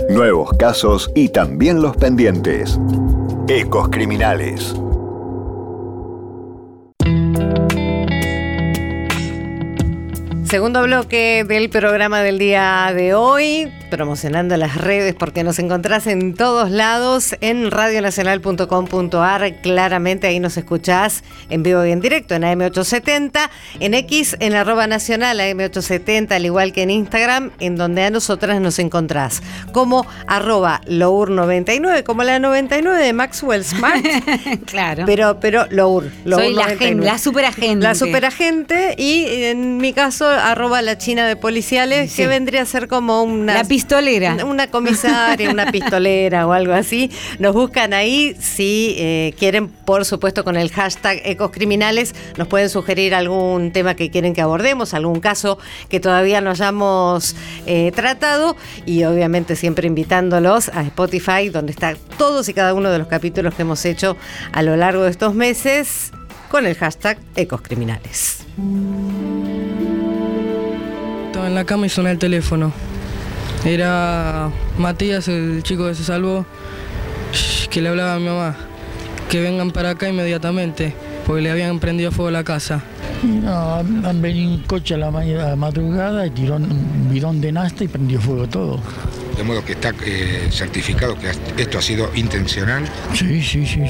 Nuevos casos y también los pendientes. Ecos Criminales. Segundo bloque del programa del día de hoy, promocionando las redes porque nos encontrás en todos lados en radionacional.com.ar. Claramente ahí nos escuchás en vivo y en directo en AM870, en X, en @nacional AM870, al igual que en Instagram, en donde a nosotras nos encontrás como @lour99, como la 99 de Maxwell Smart. Claro. Pero Lour Soy la 99. superagente. La superagente, y en mi caso @la china de policiales, Sí. que vendría a ser como La pistolera. una comisaria, una pistolera o algo así. Nos buscan ahí si quieren, por supuesto, con el hashtag Ecos Criminales. Nos pueden sugerir algún tema que quieren que abordemos, algún caso que todavía no hayamos tratado, y obviamente siempre invitándolos a Spotify, donde están todos y cada uno de los capítulos que hemos hecho a lo largo de estos meses con el hashtag Ecos Criminales. Estaba en la cama y sonó el teléfono. Era Matías, el chico que se salvó, que le hablaba a mi mamá que vengan para acá inmediatamente, porque le habían prendido fuego a la casa. No, han venido un coche a la madrugada y tiró un bidón de nafta y prendió fuego todo. De modo que está certificado que esto ha sido intencional. Sí.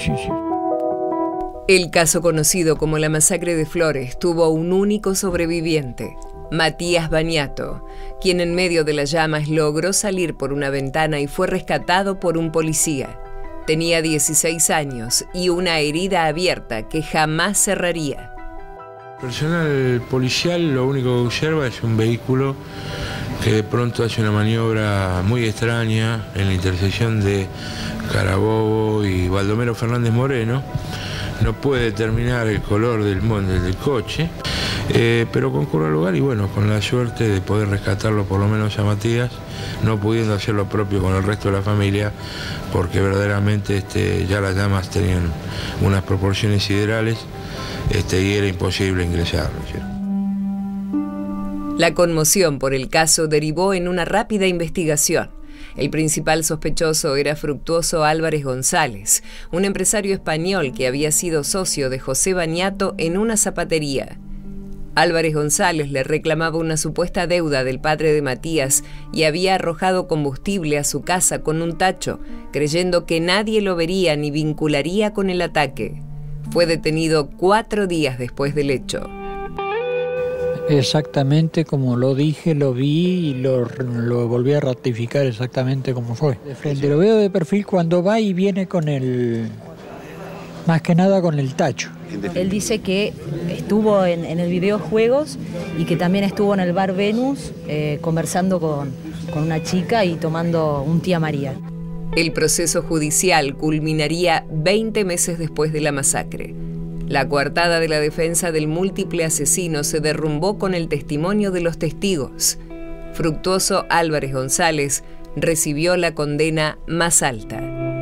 El caso conocido como la masacre de Flores tuvo un único sobreviviente, Matías Baniato, quien en medio de las llamas logró salir por una ventana y fue rescatado por un policía. Tenía 16 años y una herida abierta que jamás cerraría. El personal policial lo único que observa es un vehículo que de pronto hace una maniobra muy extraña en la intersección de Carabobo y Baldomero Fernández Moreno. No puede determinar el color del coche, pero concurre al lugar y bueno, con la suerte de poder rescatarlo por lo menos a Matías, no pudiendo hacer lo propio con el resto de la familia, porque verdaderamente ya las llamas tenían unas proporciones siderales y era imposible ingresar, ¿no? La conmoción por el caso derivó en una rápida investigación. El principal sospechoso era Fructuoso Álvarez González, un empresario español que había sido socio de José Baniato en una zapatería. Álvarez González le reclamaba una supuesta deuda del padre de Matías y había arrojado combustible a su casa con un tacho, creyendo que nadie lo vería ni vincularía con el ataque. Fue detenido 4 días después del hecho. Exactamente como lo dije, lo vi y lo volví a ratificar exactamente como fue. De frente lo veo de perfil cuando va y viene con más que nada con el tacho. Él dice que estuvo en el videojuegos y que también estuvo en el bar Venus conversando con una chica y tomando un tía María. El proceso judicial culminaría 20 meses después de la masacre. La coartada de la defensa del múltiple asesino se derrumbó con el testimonio de los testigos. Fructuoso Álvarez González recibió la condena más alta.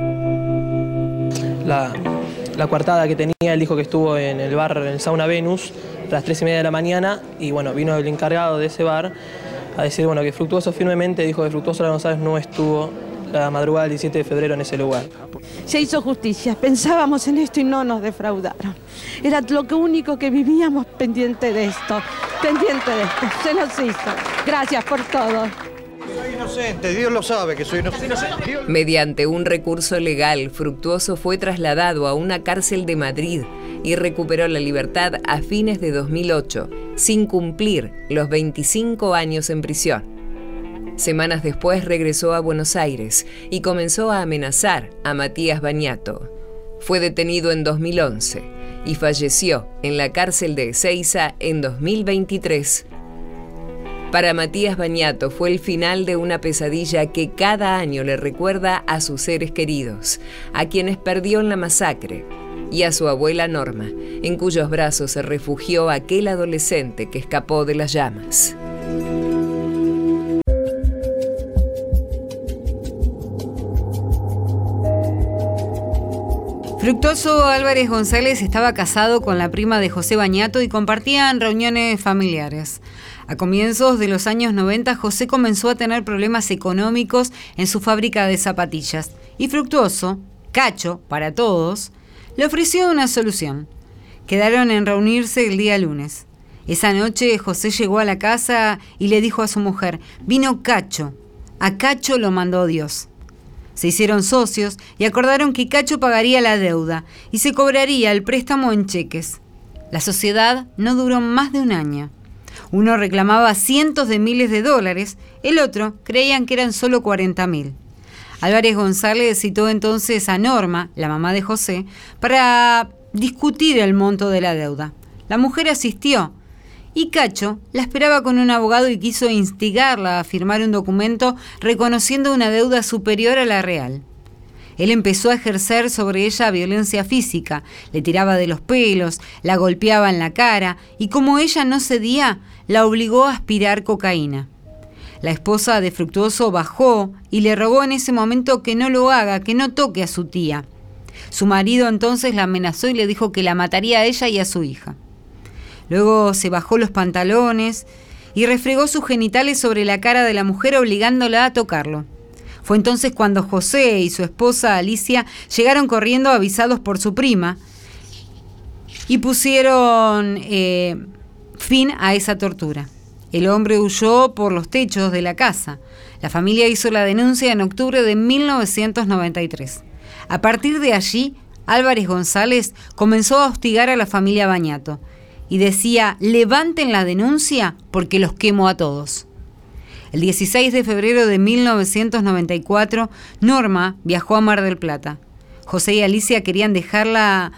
La coartada que tenía, él dijo que estuvo en el bar, en el Sauna Venus, a las 3:30 de la mañana, y bueno, vino el encargado de ese bar a decir, bueno, que Fructuoso firmemente dijo que Fructuoso Álvarez González no estuvo la madrugada del 17 de febrero en ese lugar. Se hizo justicia, pensábamos en esto y no nos defraudaron. Era lo único que vivíamos pendiente de esto, se nos hizo. Gracias por todo. Soy inocente, Dios lo sabe que soy inocente. Mediante un recurso legal, Fructuoso fue trasladado a una cárcel de Madrid y recuperó la libertad a fines de 2008, sin cumplir los 25 años en prisión. Semanas después regresó a Buenos Aires y comenzó a amenazar a Matías Baniato. Fue detenido en 2011 y falleció en la cárcel de Ezeiza en 2023. Para Matías Baniato fue el final de una pesadilla que cada año le recuerda a sus seres queridos, a quienes perdió en la masacre, y a su abuela Norma, en cuyos brazos se refugió aquel adolescente que escapó de las llamas. Fructuoso Álvarez González estaba casado con la prima de José Bañato y compartían reuniones familiares. A comienzos de los años 90, José comenzó a tener problemas económicos en su fábrica de zapatillas y Fructuoso, Cacho para todos, le ofreció una solución. Quedaron en reunirse el día lunes. Esa noche José llegó a la casa y le dijo a su mujer: vino Cacho, a Cacho lo mandó Dios. Se hicieron socios y acordaron que Cacho pagaría la deuda y se cobraría el préstamo en cheques. La sociedad no duró más de un año. Uno reclamaba cientos de miles de dólares, el otro creían que eran solo 40.000. Álvarez González citó entonces a Norma, la mamá de José, para discutir el monto de la deuda. La mujer asistió y Cacho la esperaba con un abogado y quiso instigarla a firmar un documento reconociendo una deuda superior a la real. Él empezó a ejercer sobre ella violencia física, le tiraba de los pelos, la golpeaba en la cara y como ella no cedía, la obligó a aspirar cocaína. La esposa de Fructuoso bajó y le rogó en ese momento que no lo haga, que no toque a su tía. Su marido entonces la amenazó y le dijo que la mataría a ella y a su hija. Luego se bajó los pantalones y refregó sus genitales sobre la cara de la mujer obligándola a tocarlo. Fue entonces cuando José y su esposa Alicia llegaron corriendo avisados por su prima y pusieron fin a esa tortura. El hombre huyó por los techos de la casa. La familia hizo la denuncia en octubre de 1993. A partir de allí, Álvarez González comenzó a hostigar a la familia Bañato y decía: levanten la denuncia porque los quemo a todos. El 16 de febrero de 1994, Norma viajó a Mar del Plata. José y Alicia querían dejarla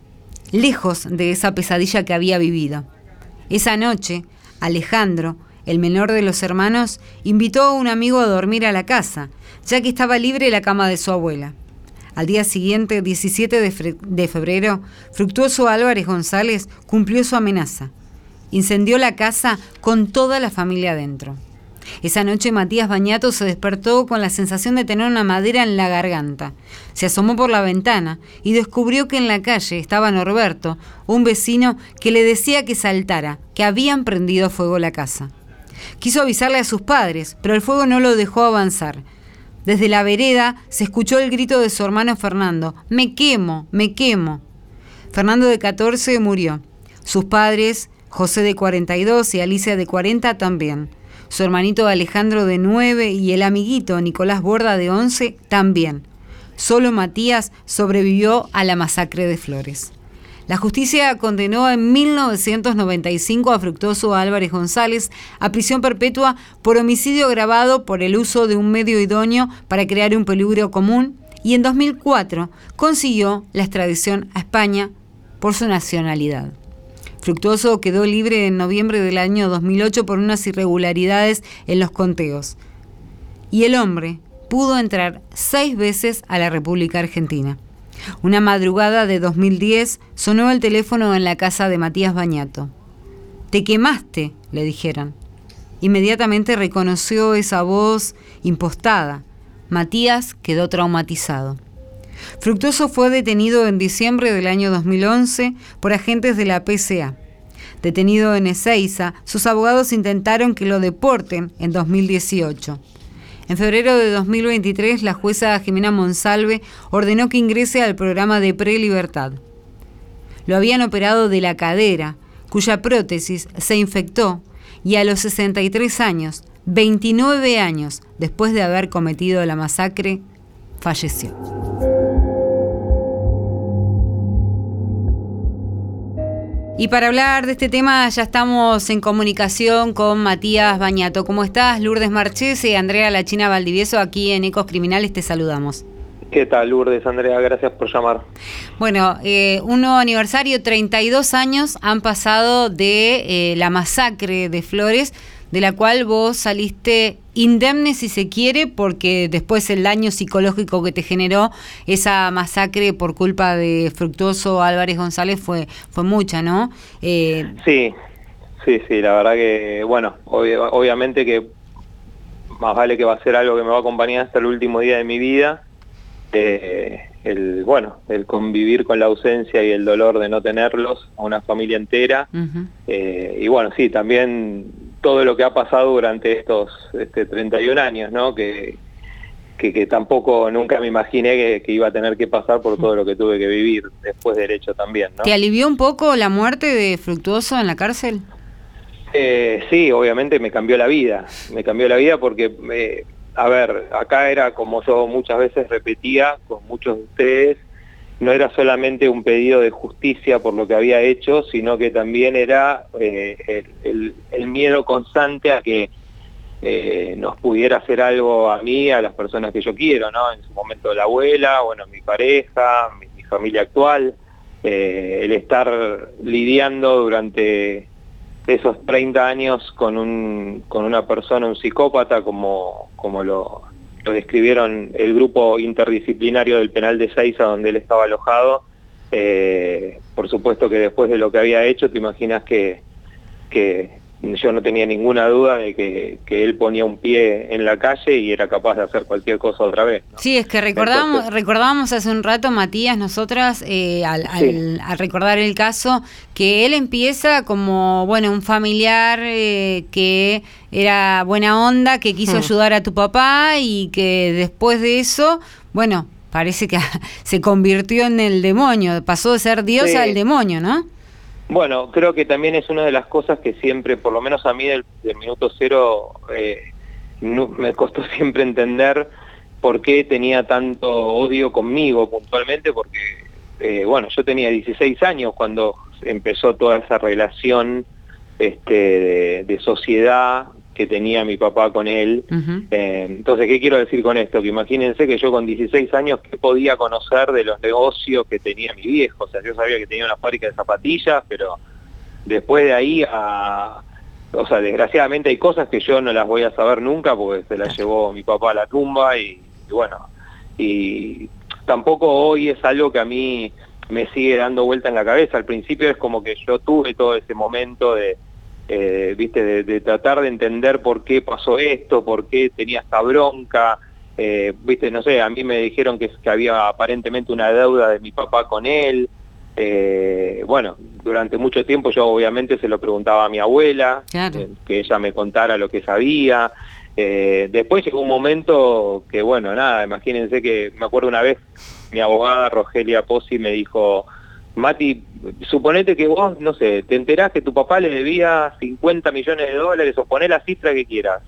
lejos de esa pesadilla que había vivido. Esa noche, Alejandro, el menor de los hermanos, invitó a un amigo a dormir a la casa, ya que estaba libre la cama de su abuela. Al día siguiente, 17 de febrero, Fructuoso Álvarez González cumplió su amenaza. Incendió la casa con toda la familia adentro. Esa noche Matías Bañato se despertó con la sensación de tener una madera en la garganta. Se asomó por la ventana y descubrió que en la calle estaba Norberto, un vecino que le decía que saltara, que habían prendido fuego la casa. Quiso avisarle a sus padres, pero el fuego no lo dejó avanzar. Desde la vereda se escuchó el grito de su hermano Fernando: ¡me quemo, me quemo! Fernando de 14 murió. Sus padres, José de 42 y Alicia de 40 también. Su hermanito Alejandro de 9 y el amiguito Nicolás Borda de 11 también. Solo Matías sobrevivió a la masacre de Flores. La justicia condenó en 1995 a Fructuoso Álvarez González a prisión perpetua por homicidio agravado por el uso de un medio idóneo para crear un peligro común y en 2004 consiguió la extradición a España por su nacionalidad. Fructuoso quedó libre en noviembre del año 2008 por unas irregularidades en los conteos. Y el hombre pudo entrar 6 veces a la República Argentina. Una madrugada de 2010 sonó el teléfono en la casa de Matías Bañato. «Te quemaste», le dijeron. Inmediatamente reconoció esa voz impostada. Matías quedó traumatizado. Fructuoso fue detenido en diciembre del año 2011 por agentes de la PCA. Detenido en Ezeiza, sus abogados intentaron que lo deporten en 2018. En febrero de 2023, la jueza Jimena Monsalve ordenó que ingrese al programa de prelibertad. Lo habían operado de la cadera, cuya prótesis se infectó, y a los 63 años, 29 años después de haber cometido la masacre, falleció. Y para hablar de este tema ya estamos en comunicación con Matías Bañato. ¿Cómo estás? Lourdes Marchese y Andrea La China Valdivieso, aquí en Ecos Criminales, te saludamos. ¿Qué tal, Lourdes, Andrea? Gracias por llamar. Bueno, un nuevo aniversario, 32 años han pasado de la masacre de Flores, de la cual vos saliste indemne, si se quiere, porque después el daño psicológico que te generó esa masacre por culpa de Fructuoso Álvarez González fue mucha, ¿no? Sí, la verdad que, bueno, obviamente que más vale que va a ser algo que me va a acompañar hasta el último día de mi vida. el convivir con la ausencia y el dolor de no tenerlos a una familia entera. Y bueno, sí, también todo lo que ha pasado durante estos 31 años, ¿no? Que tampoco nunca me imaginé que iba a tener que pasar por todo lo que tuve que vivir después del hecho también, ¿no? ¿Te alivió un poco la muerte de Fructuoso en la cárcel? Sí, obviamente me cambió la vida porque, a ver, acá era como yo muchas veces repetía con muchos de ustedes, no era solamente un pedido de justicia por lo que había hecho, sino que también era el miedo constante a que nos pudiera hacer algo a mí, a las personas que yo quiero, ¿no? En su momento la abuela, bueno, mi pareja, mi familia actual, el estar lidiando durante esos 30 años con una persona, un psicópata, como lo describieron el grupo interdisciplinario del penal de Ezeiza, donde él estaba alojado. Por supuesto que después de lo que había hecho, te imaginas que yo no tenía ninguna duda de que él ponía un pie en la calle y era capaz de hacer cualquier cosa otra vez, ¿no? Sí, es que recordábamos hace un rato, Matías, nosotras, al recordar el caso, que él empieza como, bueno, un familiar que era buena onda, que quiso ayudar a tu papá y que después de eso, bueno, parece que se convirtió en el demonio, pasó de ser Dios al demonio, ¿no? Bueno, creo que también es una de las cosas que siempre, por lo menos a mí del minuto cero, me costó siempre entender por qué tenía tanto odio conmigo puntualmente, porque, yo tenía 16 años cuando empezó toda esa relación de sociedad que tenía mi papá con él. Entonces, ¿qué quiero decir con esto? Que imagínense que yo con 16 años, ¿qué podía conocer de los negocios que tenía mi viejo? O sea, yo sabía que tenía una fábrica de zapatillas, pero después de ahí desgraciadamente hay cosas que yo no las voy a saber nunca porque se las llevó mi papá a la tumba y tampoco hoy es algo que a mí me sigue dando vuelta en la cabeza. Al principio es como que yo tuve todo ese momento de tratar de entender por qué pasó esto, por qué tenía esta bronca, no sé, a mí me dijeron que había aparentemente una deuda de mi papá con él. Durante mucho tiempo yo obviamente se lo preguntaba a mi abuela, claro, que ella me contara lo que sabía. Después llegó un momento que, imagínense que me acuerdo una vez mi abogada Rogelia Pozzi me dijo: Mati, suponete que vos, no sé, te enterás que tu papá le debía $50 millones o poné la cifra que quieras.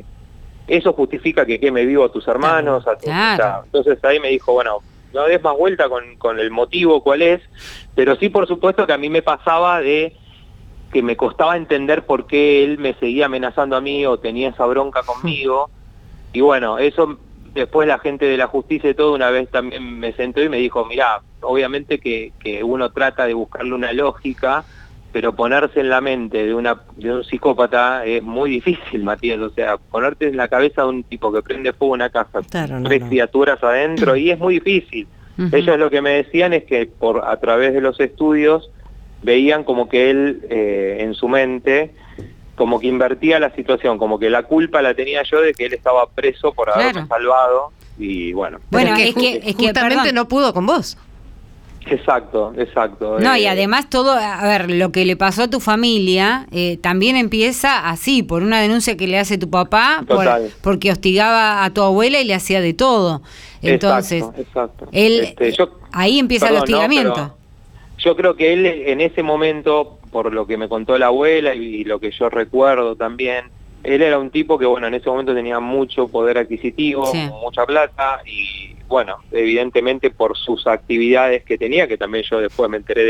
Eso justifica que queme vivo a tus hermanos. Claro. Entonces ahí me dijo, bueno, no des más vuelta con el motivo cuál es, pero sí, por supuesto que a mí me pasaba de que me costaba entender por qué él me seguía amenazando a mí o tenía esa bronca conmigo. Y bueno, eso después la gente de la justicia y todo una vez también me sentó y me dijo, mirá, obviamente que uno trata de buscarle una lógica, pero ponerse en la mente de un psicópata es muy difícil, Matías. O sea, ponerte en la cabeza de un tipo que prende fuego en una casa, tres criaturas adentro, y es muy difícil. Ellos lo que me decían es que a través de los estudios veían como que él en su mente como que invertía la situación, como que la culpa la tenía yo de que él estaba preso por haberme salvado, y bueno. Bueno, es que justamente no pudo con vos. Exacto. No, y además todo, a ver, lo que le pasó a tu familia también empieza así, por una denuncia que le hace tu papá, porque hostigaba a tu abuela y le hacía de todo. Entonces, exacto. Él, ahí empieza el hostigamiento. Yo creo que él en ese momento, por lo que me contó la abuela y lo que yo recuerdo también, él era un tipo que, en ese momento tenía mucho poder adquisitivo, mucha plata, y evidentemente por sus actividades que tenía, que también yo después me enteré de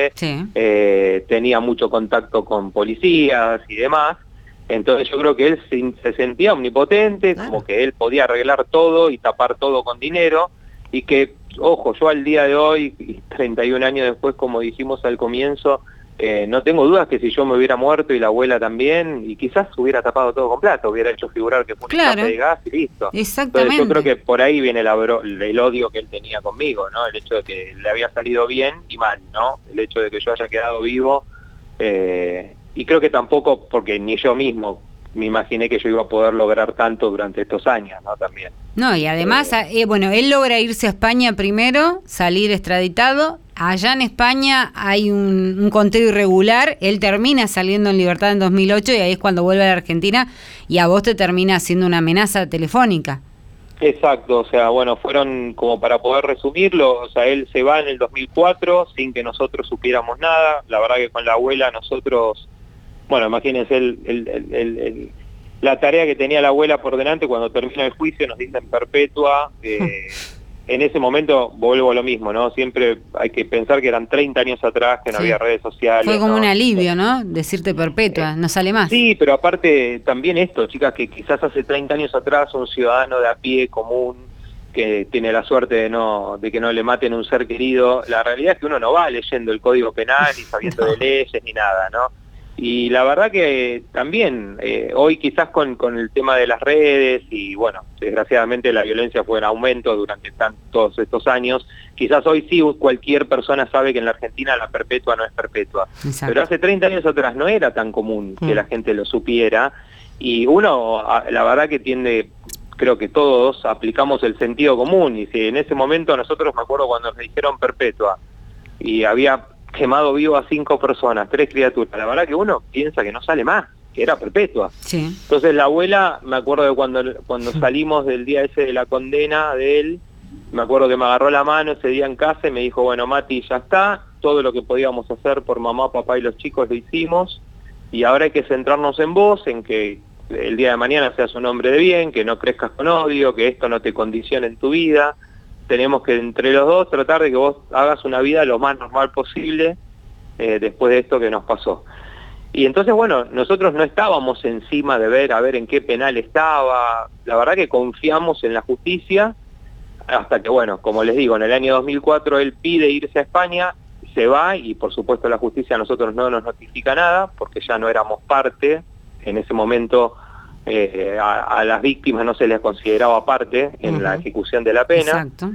grande, tenía mucho contacto con policías y demás. Entonces yo creo que él se sentía omnipotente, como que él podía arreglar todo y tapar todo con dinero, y que, ojo, yo al día de hoy, 31 años después, como dijimos al comienzo, no tengo dudas que si yo me hubiera muerto y la abuela también, y quizás hubiera tapado todo con plata, hubiera hecho figurar que fue un escape de gas y listo. Exactamente. Entonces yo creo que por ahí viene el odio que él tenía conmigo, ¿no? El hecho de que le había salido bien y mal, ¿no? El hecho de que yo haya quedado vivo, y creo que tampoco, porque ni yo mismo me imaginé que yo iba a poder lograr tanto durante estos años, ¿no? También. No, y además, bueno, él logra irse a España primero, salir extraditado. Allá en España hay un conteo irregular, él termina saliendo en libertad en 2008 y ahí es cuando vuelve a la Argentina y a vos te termina haciendo una amenaza telefónica. Exacto, o sea, bueno, fueron, como para poder resumirlo, o sea, él se va en el 2004 sin que nosotros supiéramos nada. La verdad que con la abuela nosotros, bueno, imagínense la tarea que tenía la abuela por delante. Cuando termina el juicio nos dicen perpetua. En ese momento vuelvo a lo mismo, ¿no? Siempre hay que pensar que eran 30 años atrás, que no había redes sociales. Fue como un alivio, ¿no? Decirte perpetua, no sale más. Sí, pero aparte también esto, chicas, que quizás hace 30 años atrás un ciudadano de a pie común que tiene la suerte de que no le maten a un ser querido, la realidad es que uno no va leyendo el Código Penal ni sabiendo de leyes ni nada, ¿no? Y la verdad que también hoy quizás con el tema de las redes y bueno, desgraciadamente la violencia fue en aumento durante todos estos años, quizás hoy sí cualquier persona sabe que en la Argentina la perpetua no es perpetua. Exacto. Pero hace 30 años atrás no era tan común que la gente lo supiera y uno, la verdad que creo que todos aplicamos el sentido común y si en ese momento nosotros, me acuerdo cuando nos dijeron perpetua y había quemado vivo a 5 personas, 3 criaturas, la verdad que uno piensa que no sale más, que era perpetua. Sí. Entonces la abuela, me acuerdo de cuando salimos del día ese de la condena de él, me acuerdo que me agarró la mano ese día en casa y me dijo, bueno, Mati, ya está, todo lo que podíamos hacer por mamá, papá y los chicos lo hicimos, y ahora hay que centrarnos en vos, en que el día de mañana seas un hombre de bien, que no crezcas con odio, que esto no te condicione en tu vida. Tenemos que entre los dos tratar de que vos hagas una vida lo más normal posible después de esto que nos pasó. Y entonces, bueno, nosotros no estábamos encima de ver a ver en qué penal estaba. La verdad que confiamos en la justicia hasta que, bueno, como les digo, en el año 2004 él pide irse a España, se va y por supuesto la justicia a nosotros no nos notifica nada porque ya no éramos parte. En ese momento a las víctimas no se les consideraba parte en la ejecución de la pena. Exacto.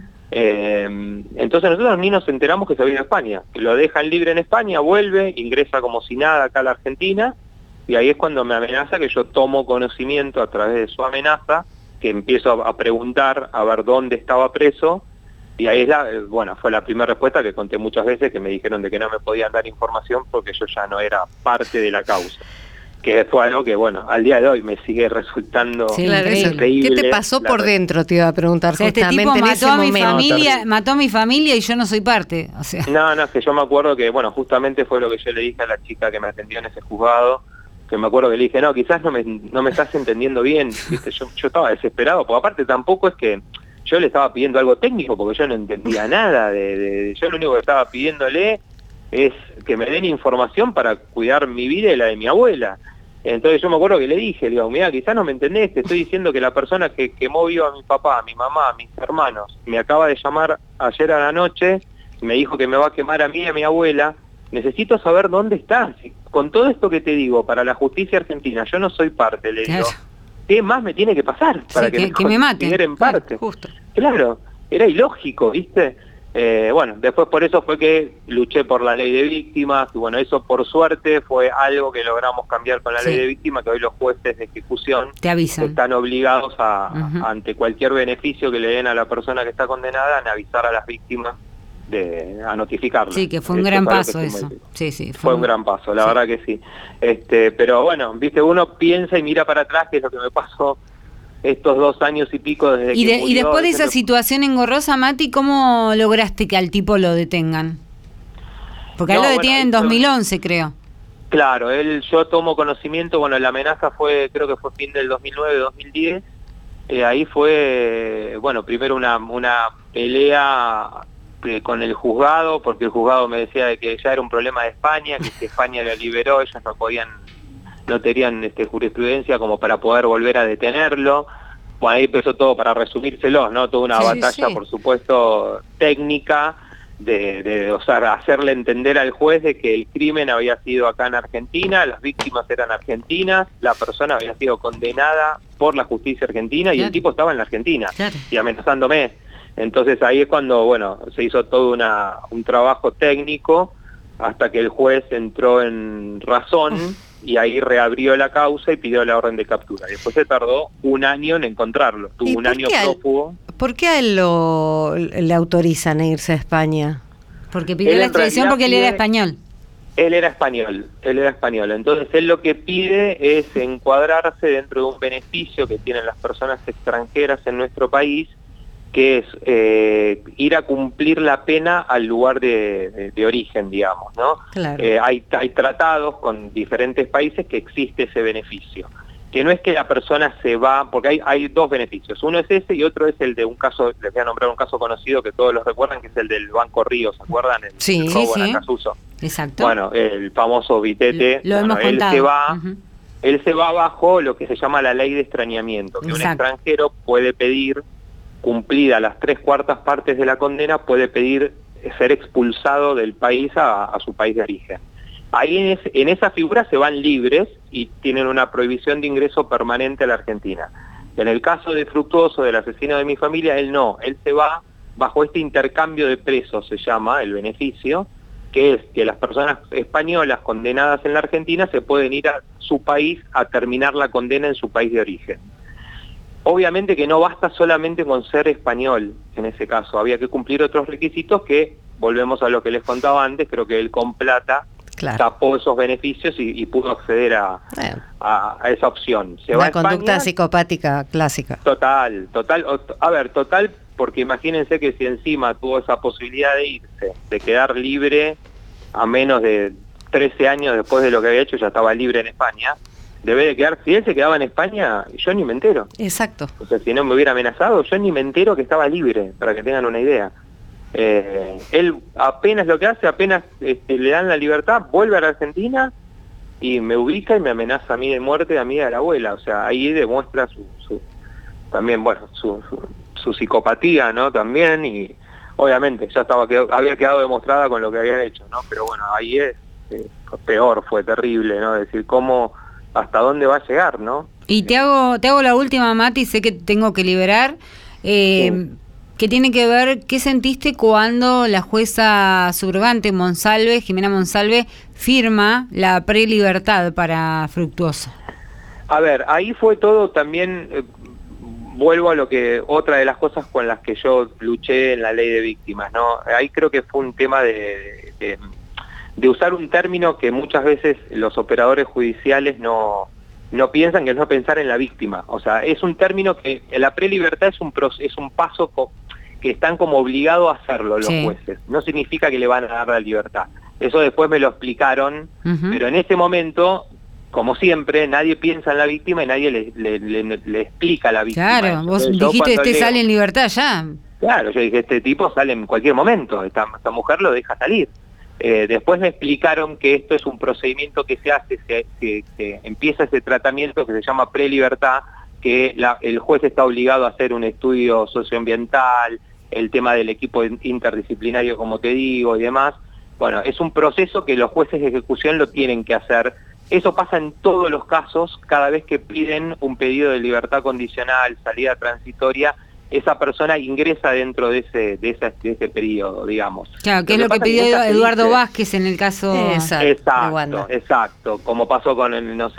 Entonces nosotros ni nos enteramos que se había ido a España. Lo dejan libre en España, vuelve, ingresa como si nada acá a la Argentina y ahí es cuando me amenaza, que yo tomo conocimiento a través de su amenaza, que empiezo a preguntar a ver dónde estaba preso y ahí es fue la primera respuesta que conté muchas veces, que me dijeron de que no me podían dar información porque yo ya no era parte de la causa. Que fue algo que, bueno, al día de hoy me sigue resultando increíble. ¿Qué te pasó por dentro? Te iba a preguntar, o sea, justamente este tipo en ese momento. Mató a mi familia y yo no soy parte. O sea. No, es que yo me acuerdo que, bueno, justamente fue lo que yo le dije a la chica que me atendió en ese juzgado, que me acuerdo que le dije, no, quizás no me estás entendiendo bien, ¿viste? Yo estaba desesperado, porque aparte tampoco es que yo le estaba pidiendo algo técnico, porque yo no entendía nada yo lo único que estaba pidiéndole es que me den información para cuidar mi vida y la de mi abuela. Entonces yo me acuerdo que le dije, le digo, mira, quizás no me entendés, te estoy diciendo que la persona que quemó vivo a mi papá, a mi mamá, a mis hermanos, me acaba de llamar ayer a la noche, me dijo que me va a quemar a mí y a mi abuela, necesito saber dónde estás. Con todo esto que te digo, para la justicia argentina, yo no soy parte, le digo, ¿qué más me tiene que pasar para que me maten? En parte. Justo. Claro, era ilógico, ¿viste? Bueno, después por eso fue que luché por la ley de víctimas, y bueno, eso por suerte fue algo que logramos cambiar con la ley de víctimas, que hoy los jueces de ejecución te avisan, están obligados ante cualquier beneficio que le den a la persona que está condenada, a avisar a las víctimas, a notificarla. Sí, que fue un gran paso eso. Sí, fue un gran paso, la verdad que sí. Pero bueno, viste, uno piensa y mira para atrás, que es lo que me pasó estos 2 años y pico desde que murió. Y después de esa situación engorrosa, Mati, ¿cómo lograste que al tipo lo detengan? Porque a él lo detienen en 2011, creo. Claro, yo tomo conocimiento, bueno, la amenaza creo que fue fin del 2009-2010, ahí fue, bueno, primero una pelea con el juzgado, porque el juzgado me decía de que ya era un problema de España, que si España la liberó, ellos no tenían jurisprudencia como para poder volver a detenerlo. Bueno, ahí empezó todo, para resumírselos, ¿no? Toda una batalla, por supuesto, técnica, o sea, hacerle entender al juez de que el crimen había sido acá en Argentina, las víctimas eran argentinas, la persona había sido condenada por la justicia argentina y el tipo estaba en la Argentina y amenazándome. Entonces ahí es cuando, bueno, se hizo todo un trabajo técnico hasta que el juez entró en razón y ahí reabrió la causa y pidió la orden de captura. Después se tardó 1 año en encontrarlo, tuvo un año prófugo. ¿Por qué a él le autorizan a irse a España? Porque pidió la extradición porque él era español. Él era español. Entonces él lo que pide es encuadrarse dentro de un beneficio que tienen las personas extranjeras en nuestro país, que es ir a cumplir la pena al lugar de origen, digamos, ¿no? Claro. Hay tratados con diferentes países que existe ese beneficio. Que no es que la persona se va, porque hay 2 beneficios. Uno es ese y otro es el de un caso, les voy a nombrar un caso conocido que todos los recuerdan, que es el del Banco Río, ¿se acuerdan? El robo en Acasuso. Exacto. Bueno, el famoso Vitete, hemos él contado. se va, él se va bajo lo que se llama la ley de extrañamiento, que un extranjero puede pedir, cumplida las 3/4 partes de la condena, puede pedir ser expulsado del país a su país de origen. Ahí en esa figura se van libres y tienen una prohibición de ingreso permanente a la Argentina. En el caso de Fructuoso, del asesino de mi familia, él no, él se va bajo este intercambio de presos, se llama el beneficio, que es que las personas españolas condenadas en la Argentina se pueden ir a su país a terminar la condena en su país de origen. Obviamente que no basta solamente con ser español en ese caso, había que cumplir otros requisitos que, volvemos a lo que les contaba antes, creo que él con plata tapó esos beneficios y pudo acceder a esa opción. Se va a conducta España, psicopática clásica. Total, porque imagínense que si encima tuvo esa posibilidad de irse, de quedar libre a menos de 13 años después de lo que había hecho, ya estaba libre en España, debe de quedar, si él se quedaba en España, yo ni me entero. Exacto. O sea, si no me hubiera amenazado, yo ni me entero que estaba libre, para que tengan una idea. Él apenas lo que hace, le dan la libertad, vuelve a la Argentina y me ubica y me amenaza a mí de muerte, a mí y a la abuela. O sea, ahí demuestra también, bueno, su psicopatía, ¿no? También, y obviamente ya había quedado demostrada con lo que había hecho, ¿no? Pero bueno, ahí es peor, fue terrible, ¿no? Decir cómo, hasta dónde va a llegar, ¿no? Y te hago la última, Mati, sé que tengo que liberar. Que tiene que ver, ¿qué sentiste cuando la jueza subrogante Jimena Monsalve, firma la prelibertad para Fructuoso? A ver, ahí fue todo también, vuelvo a otra de las cosas con las que yo luché en la ley de víctimas, ¿no? Ahí creo que fue un tema de usar un término que muchas veces los operadores judiciales no piensan, que es no pensar en la víctima. O sea, es un término que la prelibertad es un paso que están como obligados a hacerlo los jueces. No significa que le van a dar la libertad. Eso después me lo explicaron, pero en ese momento, como siempre, nadie piensa en la víctima y nadie le explica a la víctima. Claro, vos dijiste, sale en libertad ya. Claro, yo dije, este tipo sale en cualquier momento, esta mujer lo deja salir. Después me explicaron que esto es un procedimiento que se hace, que empieza ese tratamiento que se llama prelibertad, que el juez está obligado a hacer un estudio socioambiental, el tema del equipo interdisciplinario, como te digo, y demás. Bueno, es un proceso que los jueces de ejecución lo tienen que hacer. Eso pasa en todos los casos, cada vez que piden un pedido de libertad condicional, salida transitoria, esa persona ingresa dentro de ese periodo, digamos. Claro, que es lo que pidió Eduardo Vázquez en el caso Exacto, como pasó con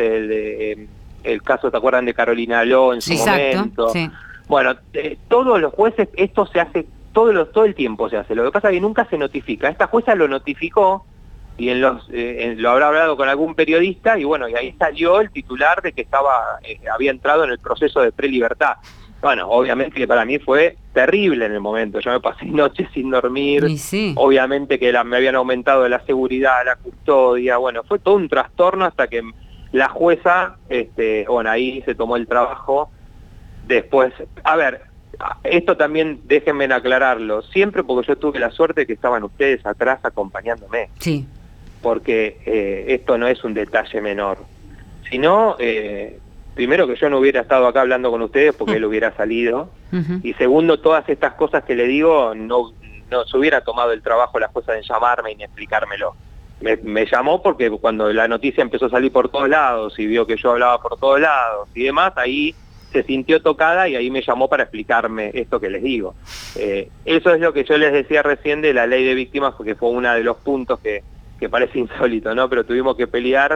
el caso, ¿te acuerdan de Carolina Aló en su momento? Sí. Bueno, todos los jueces, esto se hace, todo el tiempo se hace, lo que pasa es que nunca se notifica. Esta jueza lo notificó y lo habrá hablado con algún periodista y bueno, y ahí salió el titular de que había entrado en el proceso de prelibertad. Bueno, obviamente que para mí fue terrible en el momento, yo me pasé noches sin dormir, obviamente que me habían aumentado la seguridad, la custodia, bueno, fue todo un trastorno hasta que la jueza, bueno, ahí se tomó el trabajo. Después, a ver, esto también déjenme aclararlo, siempre porque yo tuve la suerte de que estaban ustedes atrás acompañándome. Sí. Porque esto no es un detalle menor, sino... primero que yo no hubiera estado acá hablando con ustedes porque él hubiera salido, y segundo, todas estas cosas que le digo, no se hubiera tomado el trabajo la jueza de llamarme y ni explicármelo. Me llamó porque cuando la noticia empezó a salir por todos lados y vio que yo hablaba por todos lados y demás, ahí se sintió tocada y ahí me llamó para explicarme esto que les digo. Eso es lo que yo les decía recién de la ley de víctimas, porque fue uno de los puntos que parece insólito, ¿no? Pero tuvimos que pelear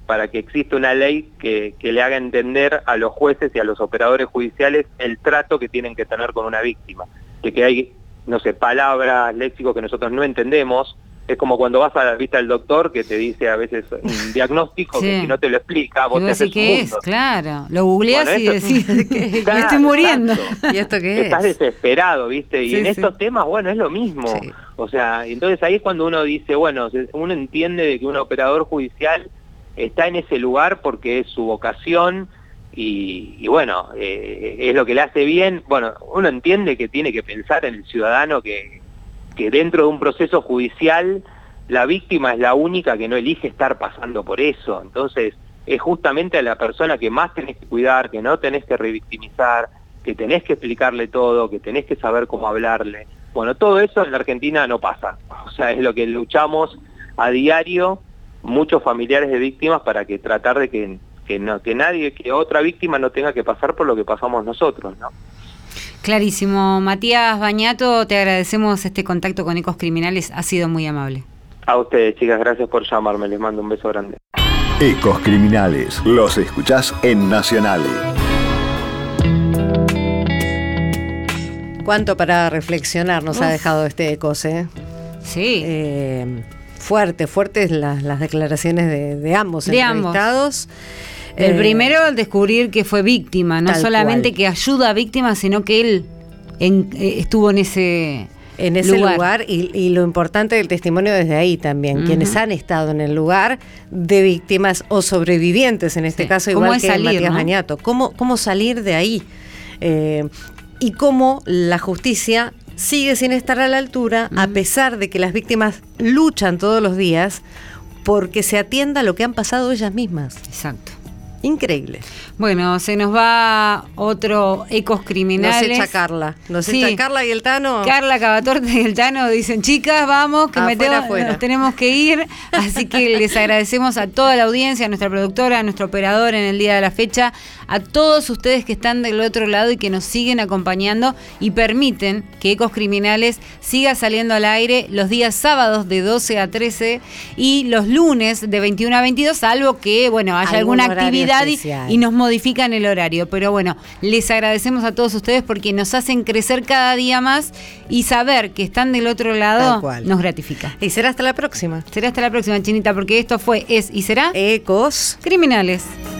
para que exista una ley que le haga entender a los jueces y a los operadores judiciales el trato que tienen que tener con una víctima. De que hay, no sé, palabras, léxicos que nosotros no entendemos. Es como cuando vas a la vista del doctor que te dice a veces un diagnóstico que si no te lo explica, vos te haces un mundo. Es, claro, lo googleás y decís que me estoy muriendo. ¿Y esto qué es? Estás desesperado, ¿viste? Y en estos temas, bueno, es lo mismo. Sí. O sea, entonces ahí es cuando uno dice, bueno, uno entiende de que un operador judicial está en ese lugar porque es su vocación y bueno, es lo que le hace bien. Bueno, uno entiende que tiene que pensar en el ciudadano que dentro de un proceso judicial la víctima es la única que no elige estar pasando por eso. Entonces es justamente a la persona que más tenés que cuidar, que no tenés que revictimizar, que tenés que explicarle todo, que tenés que saber cómo hablarle. Bueno, todo eso en la Argentina no pasa. O sea, es lo que luchamos a diario muchos familiares de víctimas para que tratar de que otra víctima no tenga que pasar por lo que pasamos nosotros, ¿no? Clarísimo. Matías Bañato, te agradecemos este contacto con Ecos Criminales, ha sido muy amable. A ustedes, chicas, gracias por llamarme, les mando un beso grande. Ecos Criminales, los escuchás en Nacional. Cuánto para reflexionar nos ha dejado este Ecos, ¿eh? Sí. Fuertes las declaraciones de ambos entrevistados. El primero, al descubrir que fue víctima, no solamente que ayuda a víctimas, sino que él estuvo en ese lugar y lo importante del testimonio desde ahí también, quienes han estado en el lugar de víctimas o sobrevivientes, en este caso, igual que Matías Bañato. ¿Cómo salir de ahí? Y cómo la justicia sigue sin estar a la altura, a pesar de que las víctimas luchan todos los días porque se atienda lo que han pasado ellas mismas. Exacto. Increíble. Bueno, se nos va otro Ecos Criminales. Nos echa Carla. Nos echa Carla y el Tano. Carla Cavatorte y el Tano dicen, chicas, vamos, que nos tenemos que ir. Así que les agradecemos a toda la audiencia, a nuestra productora, a nuestro operador en el día de la fecha, a todos ustedes que están del otro lado y que nos siguen acompañando y permiten que Ecos Criminales siga saliendo al aire los días sábados de 12 a 13 y los lunes de 21 a 22, salvo que, bueno, haya alguna actividad y nos modifican el horario. Pero bueno, les agradecemos a todos ustedes porque nos hacen crecer cada día más y saber que están del otro lado nos gratifica. Y será hasta la próxima. Será hasta la próxima, Chinita, porque esto fue, es y será Ecos Criminales.